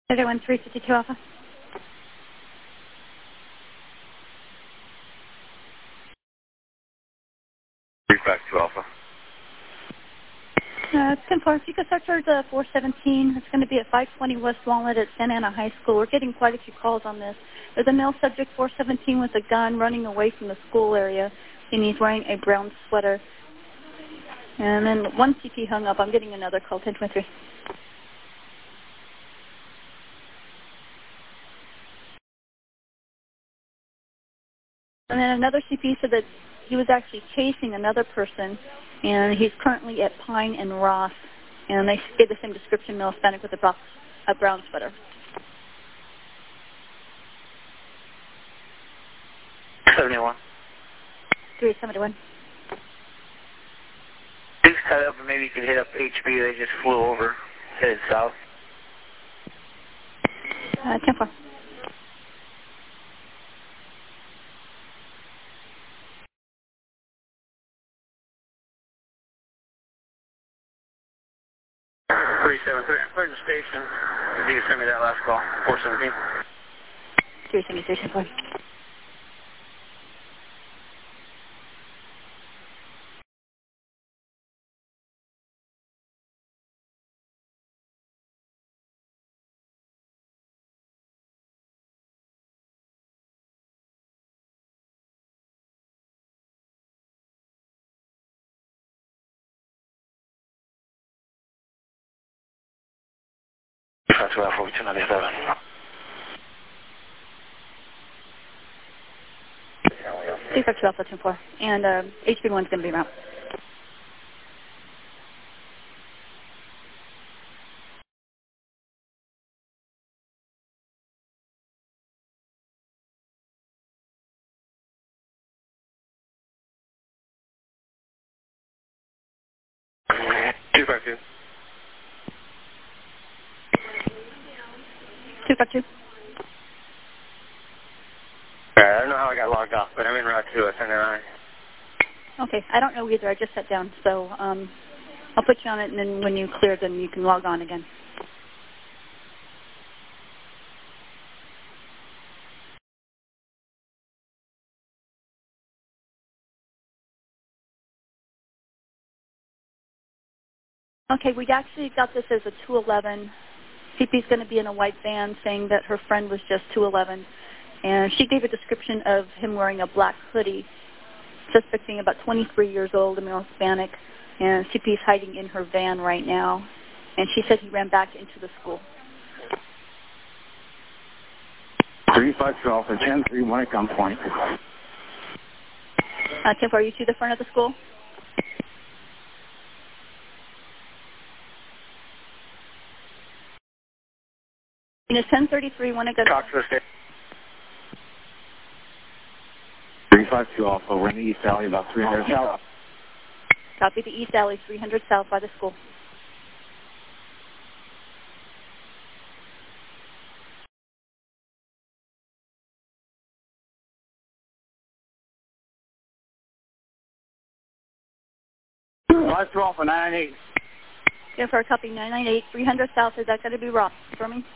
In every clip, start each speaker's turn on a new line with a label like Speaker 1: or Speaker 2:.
Speaker 1: 31 352 Alpha.
Speaker 2: Back to Alpha.
Speaker 1: 10-4, if you could search for the 417, it's going to be at 520 West Walnut at Santa Ana High School. We're getting quite a few calls on this. There's a male subject, 417, with a gun running away from the school area, and he's wearing a brown sweater. And then one CP hung up. I'm getting another call, 1023. And then another CP said that he was actually chasing another person, and he's currently at Pine and Ross. And they gave the same description, male Hispanic with a brown sweater.
Speaker 2: 71.
Speaker 1: 371.
Speaker 2: Please cut up and maybe you could hit up HB. They just flew over, headed south.
Speaker 1: 10-4.
Speaker 2: We're in the station. If you can send me that last call, 417.
Speaker 1: 373, 10-4.
Speaker 2: That's what Alpha 297.
Speaker 1: Please back to Alpha 10-4. And HB1's going to be around.
Speaker 2: Two back two.
Speaker 1: 252.
Speaker 2: I don't know how I got logged off, but I'm in Route 2 at Santa Ana.
Speaker 1: Okay, I don't know either. I just sat down. So I'll put you on it, and then when you clear, then you can log on again. Okay, we actually got this as a 211. CP's going to be in a white van saying that her friend was just 211. And she gave a description of him wearing a black hoodie, suspect being about 23 years old, a male Hispanic. And CP's hiding in her van right now. And she said he ran back into the school.
Speaker 3: 352 Alpha 1031 at gunpoint.
Speaker 1: 10-4, are you to the front of the school? It's 1033, one at gunpoint.
Speaker 2: Talk to us there.
Speaker 3: 352 Alpha, we're in the East Alley, about 300 south.
Speaker 1: Copy the East Alley, 300 south by the school.
Speaker 3: Five two Alpha 998.
Speaker 1: 10-4, copy 998, 300 south. Is that going to be Ross for me?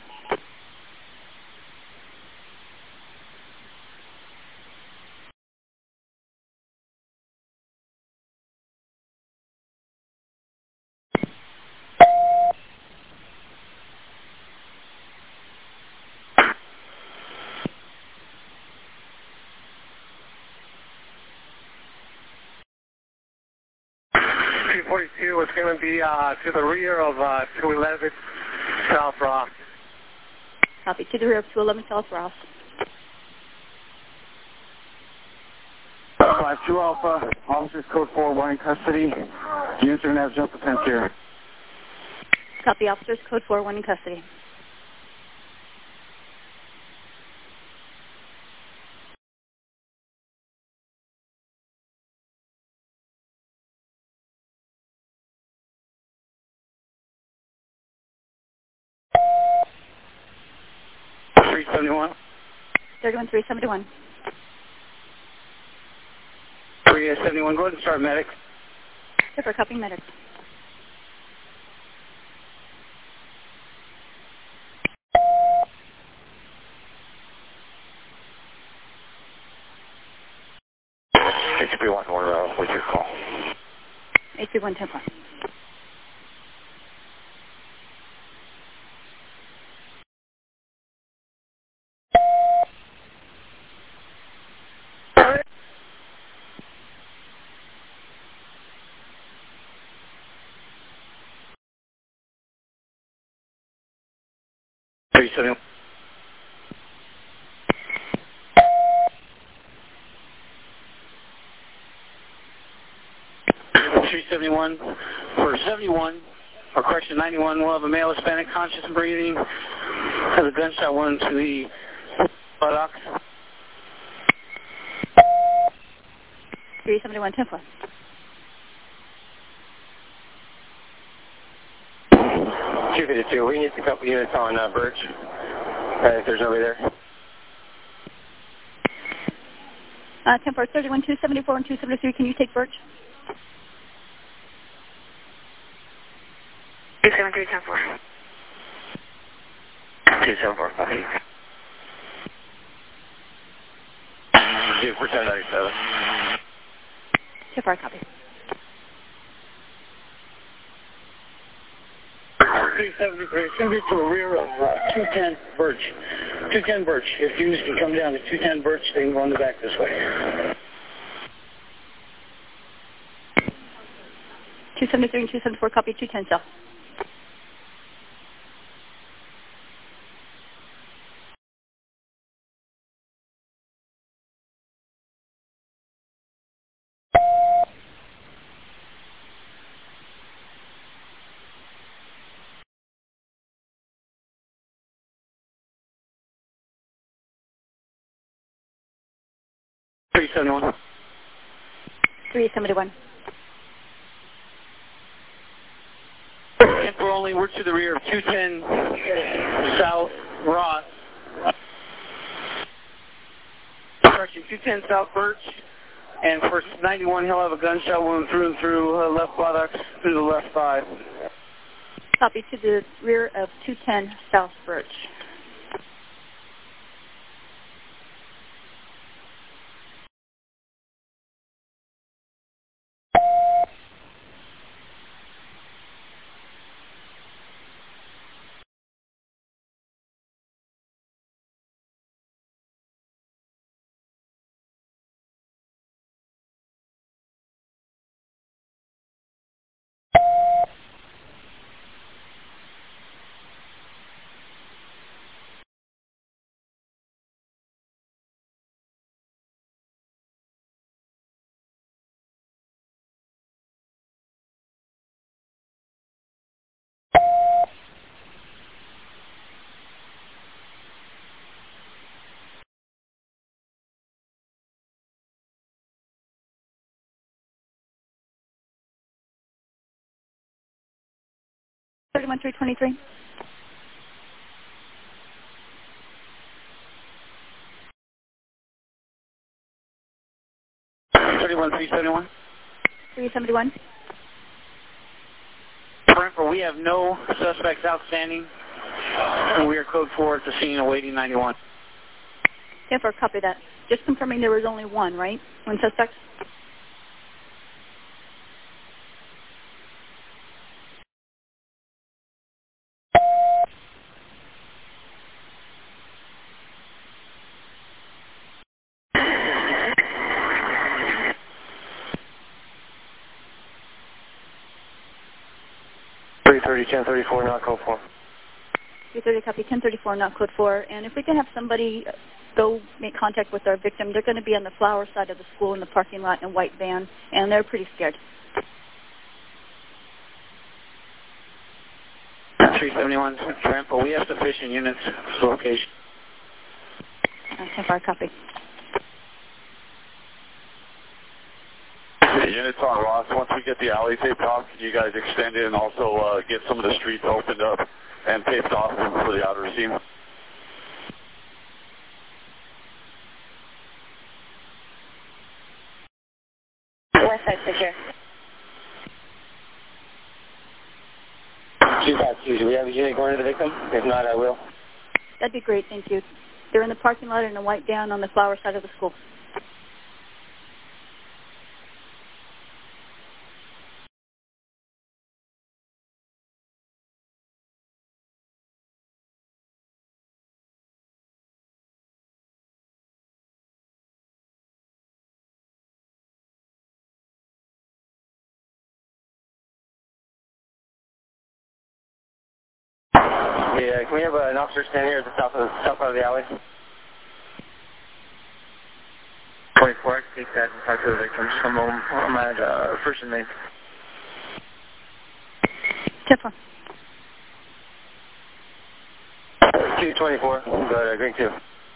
Speaker 2: It's going to be to the rear of 211 South Ross.
Speaker 1: Copy, to the rear of 211 South Ross.
Speaker 3: 52 Alpha, officers code 4, in custody. Units are going to have jump defense here.
Speaker 1: Copy, officers code 4, in custody.
Speaker 2: Three
Speaker 1: 371.
Speaker 2: 371, go ahead and start medic.
Speaker 1: 10-4, copy medics.
Speaker 3: 831, what's your call?
Speaker 1: 831 Templar.
Speaker 4: For 71, or correction, 91, we'll have a male Hispanic conscious and breathing. Has a gunshot wound to the buttocks.
Speaker 1: 371 Templar.
Speaker 3: 252, we need a couple units on Birch, if there's nobody there.
Speaker 1: Templar 31, 274 and 273, can you take Birch?
Speaker 5: 273 Templar.
Speaker 3: 274, copy. Due for 1097.
Speaker 1: Templar, copy.
Speaker 4: 373, it's going to be to the rear of 210 Birch. 210 Birch. If you can come down to 210 Birch, they can go in the back this way.
Speaker 1: 273 and 274, copy, 210 South.
Speaker 4: $371.
Speaker 1: 371.
Speaker 4: And we're to the rear of 210 South Ross. Correction, 210 South Birch. And for 91, he'll have a gunshot wound through and through left buttocks, through the left thigh.
Speaker 1: Copy, to the rear of 210 South Birch. Thirty-one 323.
Speaker 4: $371.
Speaker 1: 371.
Speaker 4: Brentford, we have no suspects outstanding, and we are code 4 at the scene awaiting 91.
Speaker 1: Templar, copy that. Just confirming there was only one, right? One suspect?
Speaker 3: $330, 1034, not code 4.
Speaker 1: 330, copy, 1034, not code 4. And if we can have somebody go make contact with our victim, they're going to be on the flower side of the school in the parking lot in a white van, and they're pretty scared.
Speaker 4: 371, Brentford, we have sufficient units for location.
Speaker 1: Templar, copy.
Speaker 6: Units on Ross, once we get the alley taped off, can you guys extend it and also get some of the streets opened up and taped off for the outer seam?
Speaker 5: West side secure.
Speaker 3: 252, do we have a unit going to the victim? If not, I will.
Speaker 1: That'd be great, thank you. They're in the parking lot in a white van on the flower side of the school.
Speaker 3: Yeah, can we have an officer stand here at the south part of the alley?
Speaker 2: 24, I can take that and talk to the victims. I'm at First and Main.
Speaker 1: 10-4.
Speaker 3: 224, go ahead, Green 2.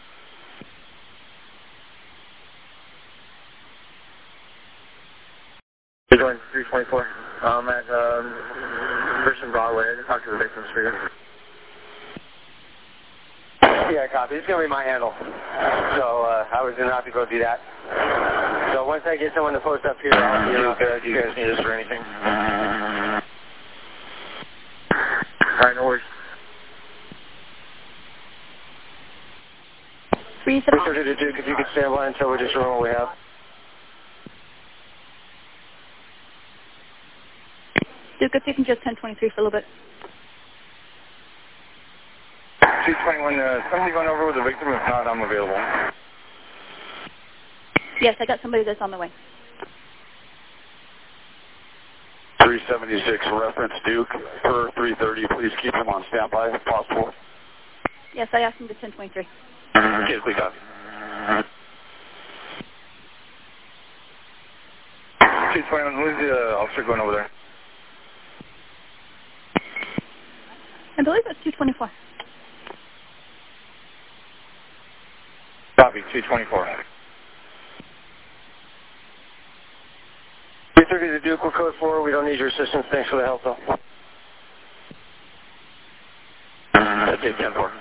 Speaker 2: You're going 324. I'm at First and Broadway. I can talk to the victims for you.
Speaker 3: Yeah, copy. It's going to be my handle. So I was going to have to go do that. So once I get someone to post up here, I'll see you. Do you guys need us for anything?
Speaker 2: All right, no worries.
Speaker 1: 372.
Speaker 3: If you could stand by until we just run what we have.
Speaker 1: Duke, if you can just 1023 for a little bit.
Speaker 2: 221, somebody going over with the victim? If not, I'm available.
Speaker 1: Yes, I got somebody that's on the way.
Speaker 6: 376, reference Duke, per 330. Please keep him on standby if possible.
Speaker 1: Yes, I asked him to 1023.
Speaker 6: Okay, please copy.
Speaker 2: 221, who's the officer going over there?
Speaker 1: I believe it's 224.
Speaker 2: Copy, 224.
Speaker 3: 330 to Duke, we're code 4. We don't need your assistance. Thanks for the help, though.
Speaker 6: That's it, 10-4.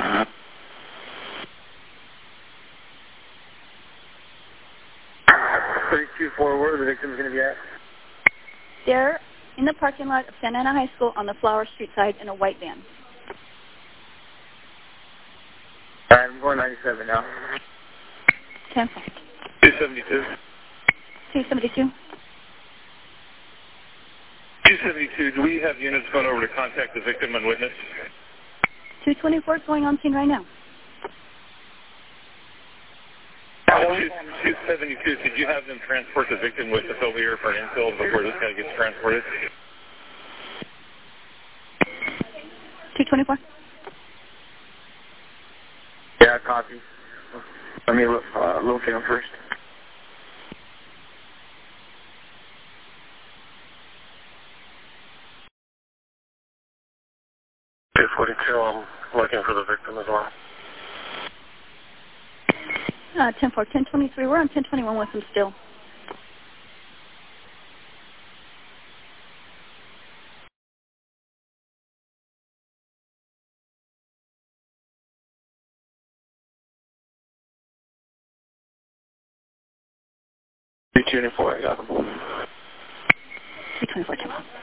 Speaker 2: 324, where are the victims going to be at?
Speaker 1: They're in the parking lot of Santa Ana High School on the Flower Street side in a white van.
Speaker 2: All right, I'm going 97 now.
Speaker 1: 10-4.
Speaker 2: 272.
Speaker 1: 272.
Speaker 2: 272, do we have units going over to contact the victim and witness?
Speaker 1: 224 is going on scene right now.
Speaker 2: 272, did you have them transport the victim with us over here for an infill before this guy gets transported?
Speaker 1: 224.
Speaker 2: Yeah, copy. Let me locate him first. 242, I'm looking for the victim as well.
Speaker 1: 10-4, 1023. We're on 1021 with him still.
Speaker 2: Two 224, I got him.
Speaker 1: 324, 10-4.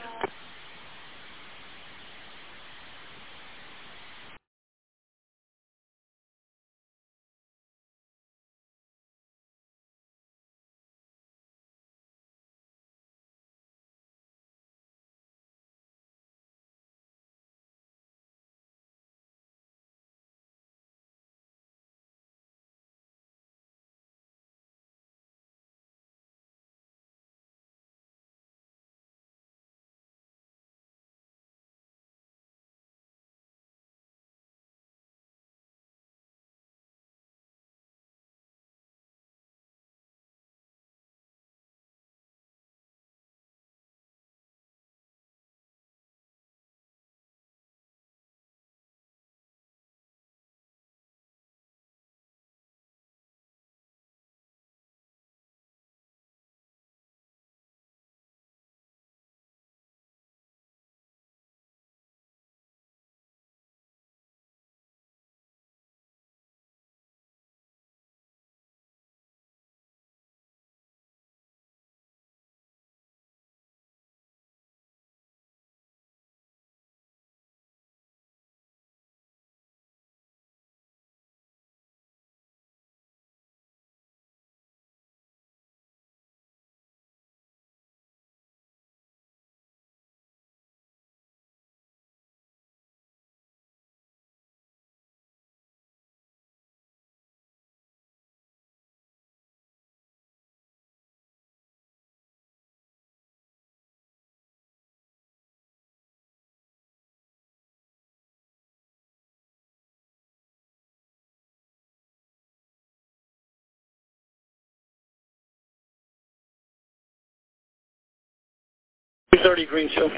Speaker 4: 330 Greenfield.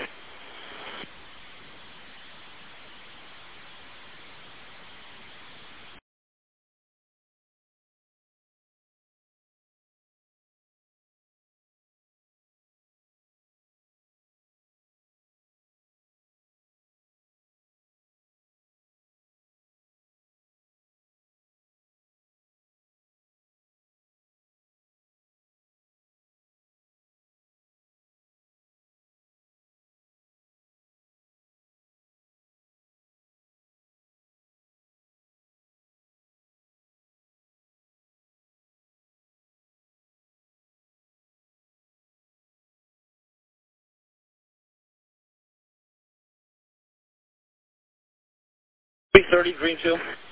Speaker 4: Greenfield.